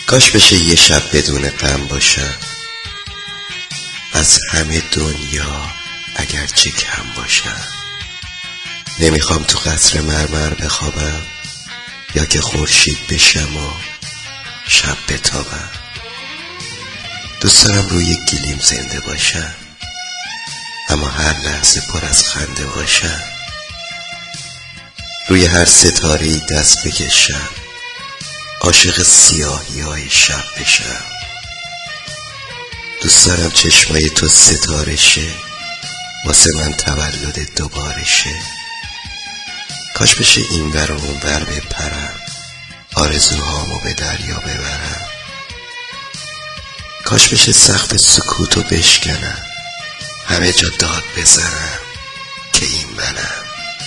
کاش بشه یه شب بدون غم باشم، از همه دنیا اگرچه کم باشم. نمیخوام تو قصر مرمر بخوابم، یا که خورشید بشم و شب بتابم. دوست دارم روی گلیم زنده باشم، اما هر لحظه پر از خنده باشم. روی هر ستاره‌ای دست بکشم، عاشق سیاهی‌های شب بشم. دوست دارم چشمای تو ستاره شه، واسه من تولد دوباره شه. کاش بشه این ور و اون ور بپرم، آرزوهامو به دریا ببرم. کاش بشه سقف سکوتو بشکنم، همه جا داد بزنم که این منم.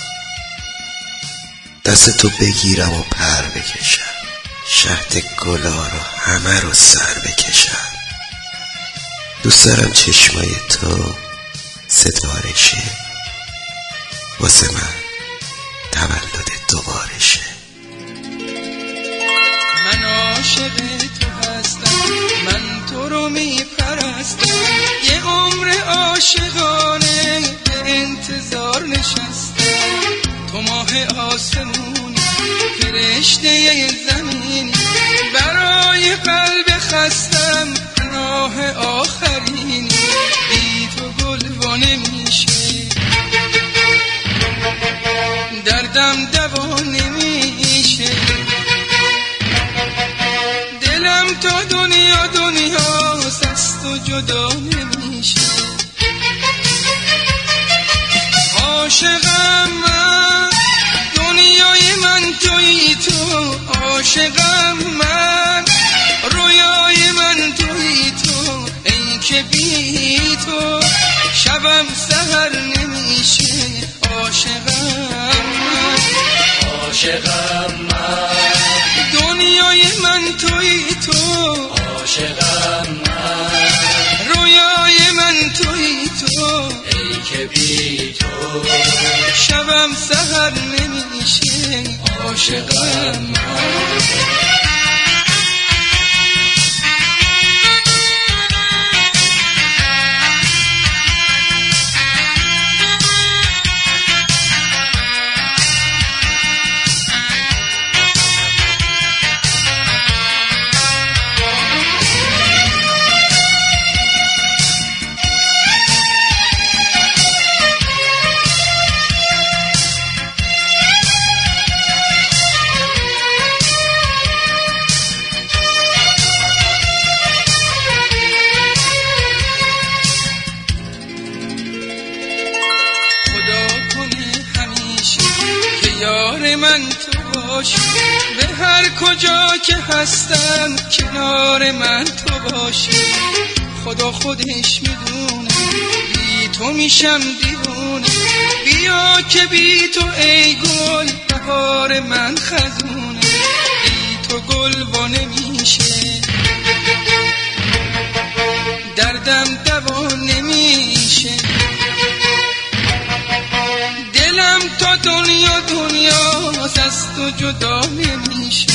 دست تو بگیرم و پر بکشم، شهد گلا رو همه رو سر بکشم. دوست دارم چشمای تو ستاره شه، واسه من تولد دوباره شه. من عاشق تو هستم، من تو رو میپرستم، یه عمر عاشقانه به انتظار نشستم. تو ماه آسمونی، فرشته زمینی، برای قلب خستم پناه آخرینی. بی تو گل نمیشه، دردم دوا نمیشه. دلم تا دنیا دنیاست، از تو جدا نمیشه. عاشقم من، دنیای من تویی تو. عاشقم من، رویای من تویی تو. ای که بی تو شبم سحر نمیشه. عاشقم من، عاشقم من، دنیای من تویی تو. عاشقم من، رویای من تویی تو. ای که بی تو شبم سحر نمیشه. عاشقم من. یار من تو باشی، به هر کجا که هستم کنار من تو باشی. خدا خودش میدونه بی تو میشم دیوونه. بیا که بی تو ای گل بهار من خزونه. بی تو گل وا نمیشه، دردم دوا نمیشه. دلم تا دنیا دنیاست، از تو جدا نمیشه.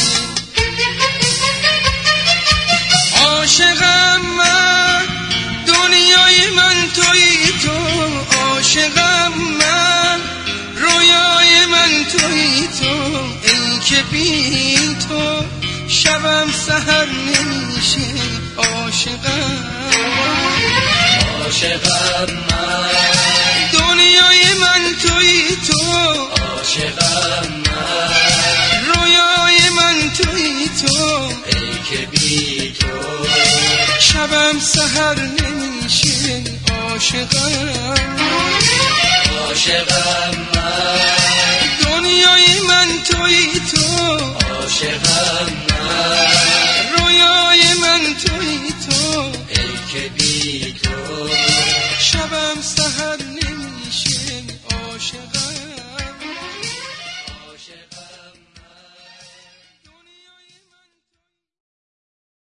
عاشقم من، دنیای من تویی تو. عاشقم من، رویای من تویی تو. ای که بی تو شبم سحر نمیشه. عاشقم من، عاشقم من، دنیای من تویی تو. عاشقم من، رویای من تویی تو. ای که بی تو شبم سحر نمیشه. عاشقم من، عاشقم من، دنیای من تویی تو. عاشقم من، رویای من تویی تو. ای که بی تو شبم سحر نمیشه. عاشقم